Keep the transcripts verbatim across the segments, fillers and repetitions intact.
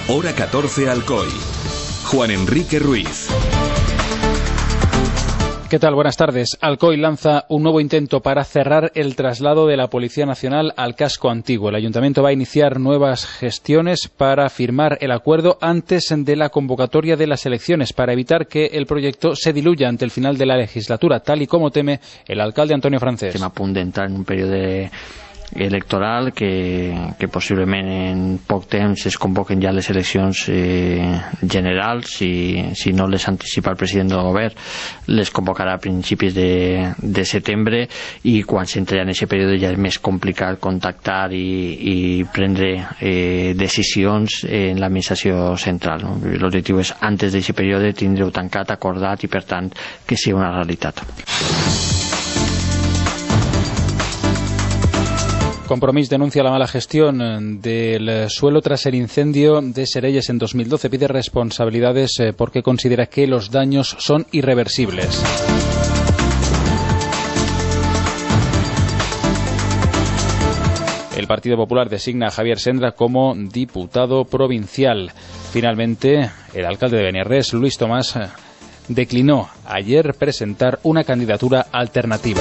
Hora catorce Alcoy. Juan Enrique Ruiz. ¿Qué tal? Buenas tardes. Alcoy lanza un nuevo intento para cerrar el traslado de la Policía Nacional al casco antiguo. El Ayuntamiento va a iniciar nuevas gestiones para firmar el acuerdo antes de la convocatoria de las elecciones, para evitar que el proyecto se diluya ante el final de la legislatura, tal y como teme el alcalde Antonio Francés. Estem a punt d'entrar en un període electoral que, que possiblement en poc temps es convoquen ja les eleccions eh, generals. Si, si no les anticipa el president del govern, les convocarà a principis de, de setembre, i quan s'entra en aquest període ja és més complicat contactar i, i prendre eh, decisions en l'administració central, no? L'objectiu és, antes d'aquest període, tindre-ho tancat, acordat i, per tant, que sigui una realitat. Compromís denuncia la mala gestión del suelo tras el incendio de Sereyes en dos mil doce. Pide responsabilidades porque considera que los daños son irreversibles. El Partido Popular designa a Javier Sendra como diputado provincial. Finalmente, el alcalde de Beniarrés, Luis Tomás, declinó ayer presentar una candidatura alternativa.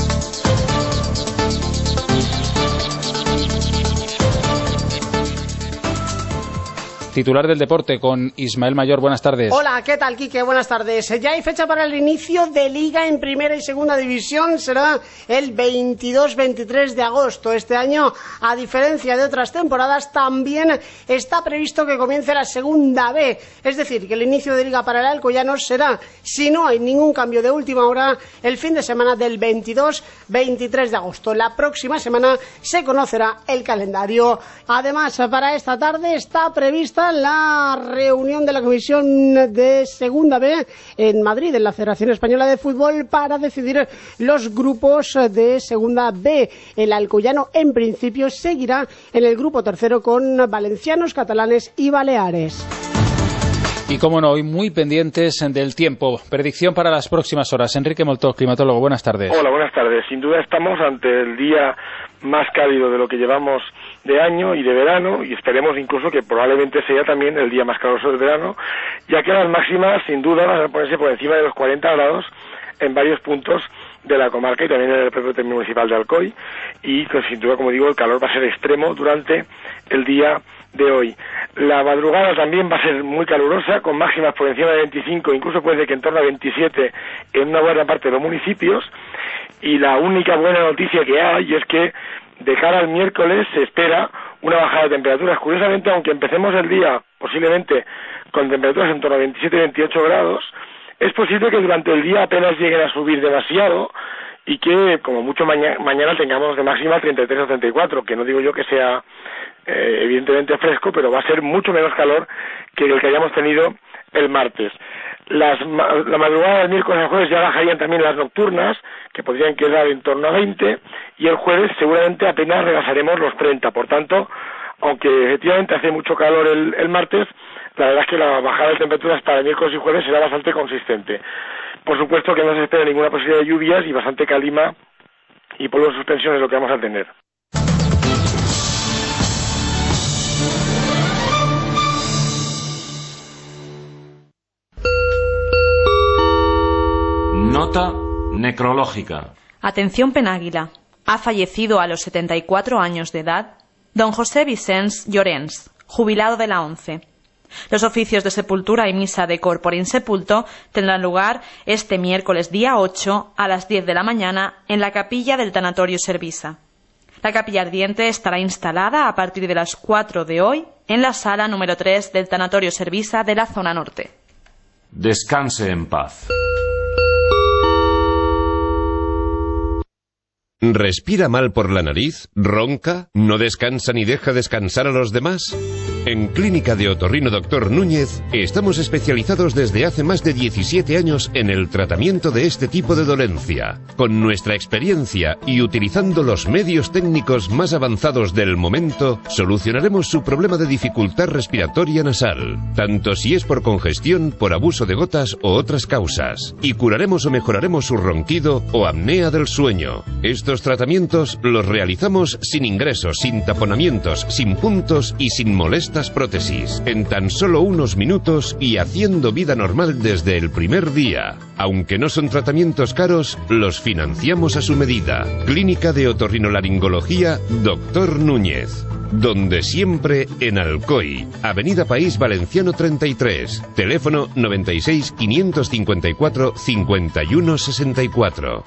Titular del deporte con Ismael Mayor. Buenas tardes. Hola, ¿qué tal, Quique? Buenas tardes. Ya hay fecha para el inicio de Liga en Primera y Segunda División. Será el veintidós veintitrés de agosto. Este año, a diferencia de otras temporadas, también está previsto que comience la Segunda B. Es decir, que el inicio de Liga para el Alcoyano será, si no hay ningún cambio de última hora, el fin de semana del veintidós veintitrés de agosto. La próxima semana se conocerá el calendario. Además, para esta tarde está prevista la reunión de la Comisión de Segunda B en Madrid, en la Federación Española de Fútbol, para decidir los grupos de Segunda B. El Alcoyano, en principio, seguirá en el grupo tercero con valencianos, catalanes y baleares. Y como no, hoy muy pendientes del tiempo. Predicción para las próximas horas. Enrique Moltó, climatólogo, buenas tardes. Hola, buenas tardes. Sin duda estamos ante el día más cálido de lo que llevamos de año y de verano, y esperemos incluso que probablemente sea también el día más caluroso del verano, ya que las máximas sin duda van a ponerse por encima de los cuarenta grados en varios puntos de la comarca y también en el propio término municipal de Alcoy, y pues, sin duda, como digo, el calor va a ser extremo durante el día de hoy. La madrugada también va a ser muy calurosa, con máximas por encima de veinticinco, incluso puede que en torno a veintisiete en una buena parte de los municipios, y la única buena noticia que hay es que de cara al miércoles se espera una bajada de temperaturas. Curiosamente, aunque empecemos el día posiblemente con temperaturas en torno a veintisiete veintiocho grados, es posible que durante el día apenas lleguen a subir demasiado y que como mucho maña mañana tengamos de máxima treinta y tres o treinta y cuatro, que no digo yo que sea eh, evidentemente fresco, pero va a ser mucho menos calor que el que hayamos tenido el martes. Las, la madrugada del miércoles al jueves ya bajarían también las nocturnas, que podrían quedar en torno a veinte, y el jueves seguramente apenas rebasaremos los treinta. Por tanto, aunque efectivamente hace mucho calor el, el martes, la verdad es que la bajada de temperaturas para miércoles y jueves será bastante consistente. Por supuesto que no se espera ninguna posibilidad de lluvias y bastante calima y polvo de suspensión es lo que vamos a tener. Nota necrológica. Atención Penàguila. Ha fallecido a los setenta y cuatro años de edad don José Vicens Llorens, jubilado de la ONCE. Los oficios de sepultura y misa de corpore insepulto tendrán lugar este miércoles día ocho a las diez de la mañana en la capilla del Tanatorio Servisa. La capilla ardiente estará instalada a partir de las cuatro de hoy en la sala número tres del Tanatorio Servisa de la zona norte. Descanse en paz. ¿Respira mal por la nariz? ¿Ronca? ¿No descansa ni deja descansar a los demás? En Clínica de Otorrino Doctor Núñez estamos especializados desde hace más de diecisiete años en el tratamiento de este tipo de dolencia. Con nuestra experiencia y utilizando los medios técnicos más avanzados del momento, solucionaremos su problema de dificultad respiratoria nasal, tanto si es por congestión, por abuso de gotas o otras causas, y curaremos o mejoraremos su ronquido o apnea del sueño. Estos tratamientos los realizamos sin ingresos, sin taponamientos, sin puntos y sin molestias estas prótesis en tan solo unos minutos y haciendo vida normal desde el primer día. Aunque no son tratamientos caros, los financiamos a su medida. Clínica de Otorrinolaringología Doctor Núñez. Donde siempre en Alcoy, Avenida País Valenciano treinta y tres, teléfono noventa y seis, quinientos cincuenta y cuatro, cincuenta y uno sesenta y cuatro.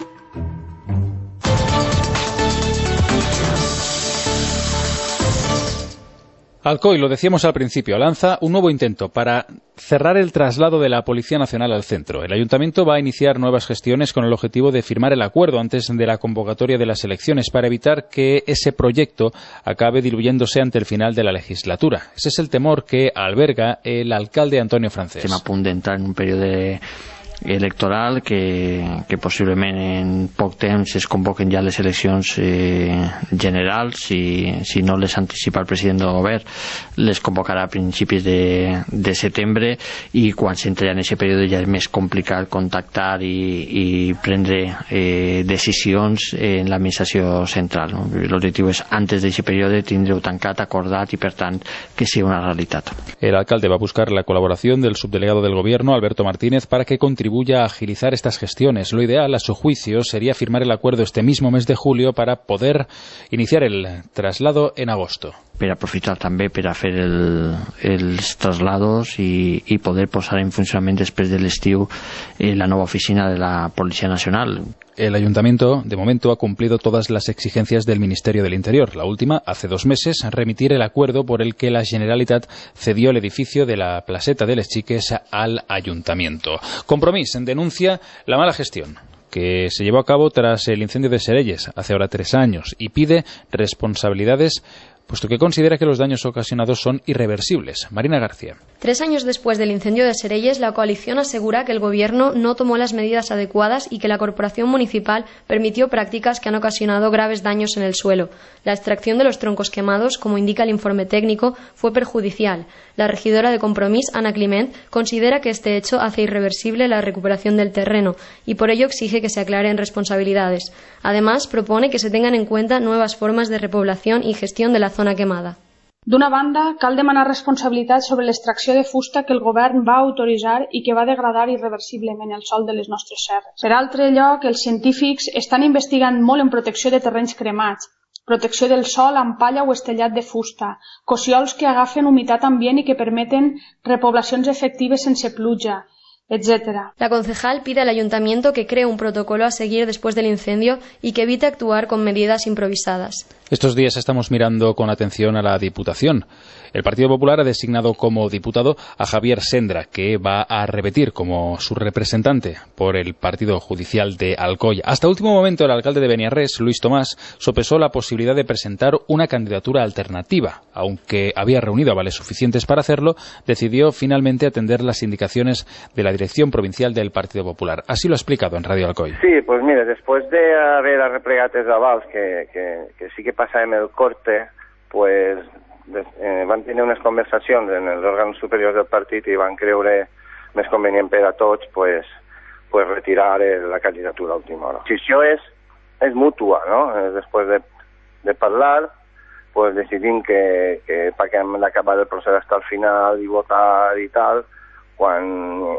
Alcoy, lo decíamos al principio, lanza un nuevo intento para cerrar el traslado de la Policía Nacional al centro. El Ayuntamiento va a iniciar nuevas gestiones con el objetivo de firmar el acuerdo antes de la convocatoria de las elecciones para evitar que ese proyecto acabe diluyéndose ante el final de la legislatura. Ese es el temor que alberga el alcalde Antonio Francés. Estem a punt d'entrar en un període electoral que, que possiblement en poc temps es convoquen ja les eleccions eh, generals. si, si no les anticipa el president del govern, les convocarà a principis de, de setembre, i quan s'entra en aquest període ja és més complicat contactar i, i prendre eh, decisions en l'administració central, no? L'objectiu és antes d'aquest període tindre-ho tancat, acordat i per tant que sigui una realitat. El alcalde va a buscar la colaboración del subdelegado del gobierno, Alberto Martínez, para que contribuya a agilizar estas gestiones. Lo ideal, a su juicio, sería firmar el acuerdo este mismo mes de julio para poder iniciar el traslado en agosto. Per aprofitar també per a fer el, els traslados i, i poder posar en funcionament després de l'estiu eh, la nova oficina de la Policía Nacional. El Ayuntamiento, de momento, ha cumplido todas las exigencias del Ministerio del Interior. La última, hace dos meses, remitir el acuerdo por el que la Generalitat cedió el edificio de la Placeta de les Chiques al Ayuntamiento. Compromís denuncia la mala gestión que se llevó a cabo tras el incendio de Serelles hace ahora tres años y pide responsabilidades, puesto que considera que los daños ocasionados son irreversibles. Marina García. Tres años después del incendio de Serelles, la coalición asegura que el gobierno no tomó las medidas adecuadas y que la corporación municipal permitió prácticas que han ocasionado graves daños en el suelo. La extracción de los troncos quemados, como indica el informe técnico, fue perjudicial. La regidora de Compromís, Ana Climent, considera que este hecho hace irreversible la recuperación del terreno y por ello exige que se aclaren responsabilidades. Además, propone que se tengan en cuenta nuevas formas de repoblación y gestión de la zona quemada. D'una banda, cal demanar responsabilitat sobre l'extracció de fusta que el govern va autoritzar i que va degradar irreversiblement el sòl de les nostres serres. Per altre lloc, els científics estan investigant molt en protecció de terrenys cremats, protecció del sòl amb palla o estellat de fusta, cossiols que agafen humitat ambient i que permeten repoblacions efectives sense pluja, etcétera. La concejal pide al ayuntamiento que cree un protocolo a seguir después del incendio y que evite actuar con medidas improvisadas. Estos días estamos mirando con atención a la Diputación. El Partido Popular ha designado como diputado a Javier Sendra, que va a repetir como su representante por el Partido Judicial de Alcoy. Hasta último momento, el alcalde de Beniarrés, Luis Tomás, sopesó la posibilidad de presentar una candidatura alternativa. Aunque había reunido avales suficientes para hacerlo, decidió finalmente atender las indicaciones de la Dirección Provincial del Partido Popular. Así lo ha explicado en Radio Alcoy. Sí, pues mire, después de haber arreplegat els avals que, que, que sí que passàvem el corte, pues eh, van tenir unes conversacions en els òrgans superiors del partit i van creure més convenient per a tots pues, pues retirar el, la candidatura a última hora. Si això és, és mútua, no? Després de, de parlar, pues decidim que, que paguem l'acabar el procés hasta el final i votar i tal, quan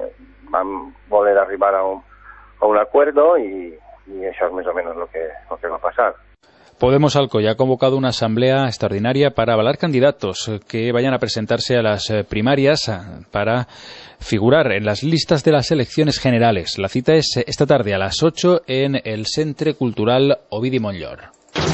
vam voler arribar a un, a un acuerdo y, y eso es más o menos lo que, lo que va a pasar. Podemos Alcoy ha convocado una asamblea extraordinaria para avalar candidatos que vayan a presentarse a las primarias para figurar en las listas de las elecciones generales. La cita es esta tarde a las ocho en el Centre Cultural Ovidi Montllor.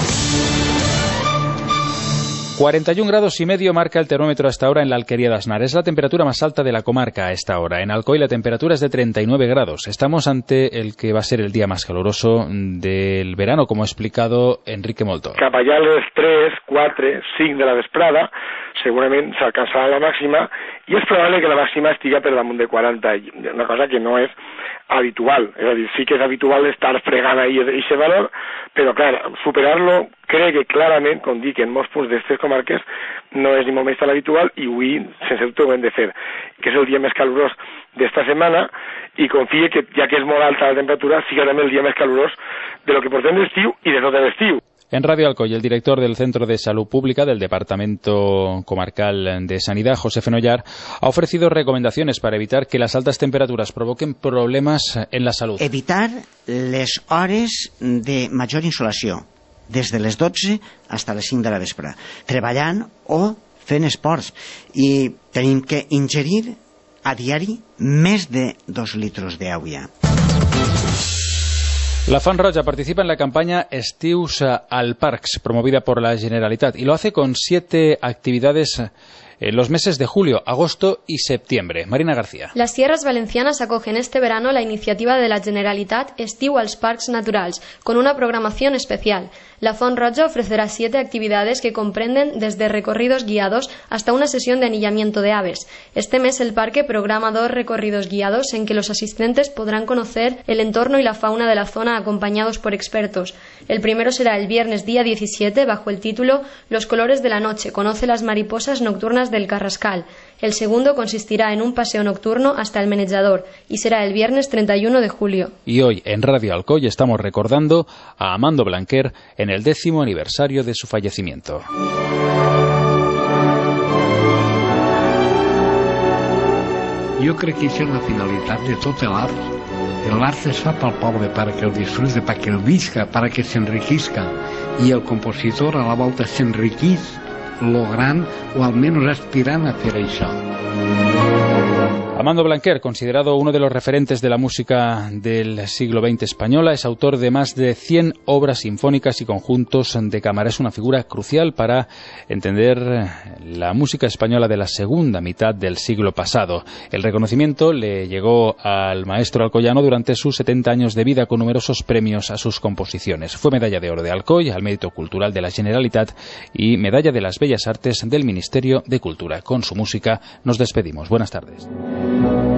cuarenta y un grados y medio marca el termómetro hasta ahora en la Alquería de Aznar. Es la temperatura más alta de la comarca a esta hora. En Alcoy la temperatura es de treinta y nueve grados. Estamos ante el que va a ser el día más caluroso del verano, como ha explicado Enrique Molto. Cap allà a les tres, quatre, cinc de la vesprada segurament s'alcançarà la màxima i és probable que la màxima estiga per damunt de quaranta, una cosa que no és habitual. És a dir, sí que és habitual estar fregant ahí ese valor, però clar, superar-lo crec que clarament, com dic, en molts punts d'aquestes comarques no és ni molt més tan habitual i avui, sense dubte, ho hem de fer, que és el dia més calorós d'esta setmana i confie que, ja que és molt alta la temperatura, sigui també el dia més calorós de lo que portem d'estiu i de tot l'estiu. En Radio Alcoy, el director del Centro de Salud Pública del Departamento Comarcal de Sanidad, José Fenollar, ha ofrecido recomendaciones para evitar que las altas temperaturas provoquen problemas en la salud. Evitar les hores de major insolació, des de les dotze fins a les cinc de la vespre, treballant o fent esports. I tenim que ingerir a diari més de dos litros d'aigua. La Fan Roja participa en la campaña Estius al Parcs, promovida por la Generalitat, y lo hace con siete actividades en los meses de julio, agosto y septiembre. Marina García. Las tierras valencianas acogen este verano la iniciativa de la Generalitat Estiu als Parcs Naturals, con una programación especial. La Font Roja ofrecerá siete actividades que comprenden desde recorridos guiados hasta una sesión de anillamiento de aves. Este mes el parque programa dos recorridos guiados en que los asistentes podrán conocer el entorno y la fauna de la zona acompañados por expertos. El primero será el viernes día diecisiete bajo el título Los colores de la noche, conoce las mariposas nocturnas del Carrascal. El segundo consistirá en un paseo nocturno hasta el Menejador y será el viernes treinta y uno de julio. Y hoy en Radio Alcoy estamos recordando a Amando Blanquer en el décimo aniversario de su fallecimiento. Jo crec que això és la finalitat de tot l'art. L'art es fa pel poble perquè el disfrute, perquè el visca, perquè s'enriquisca. I el compositor a la volta s'enriquís logrant o almenys aspirant a fer això. Amando Blanquer, considerado uno de los referentes de la música del siglo veinte española, es autor de más de cien obras sinfónicas y conjuntos de cámara. Es una figura crucial para entender la música española de la segunda mitad del siglo pasado. El reconocimiento le llegó al maestro alcoyano durante sus setenta años de vida, con numerosos premios a sus composiciones. Fue medalla de oro de Alcoy al mérito cultural de la Generalitat y medalla de las Bellas Artes del Ministerio de Cultura. Con su música nos despedimos. Buenas tardes.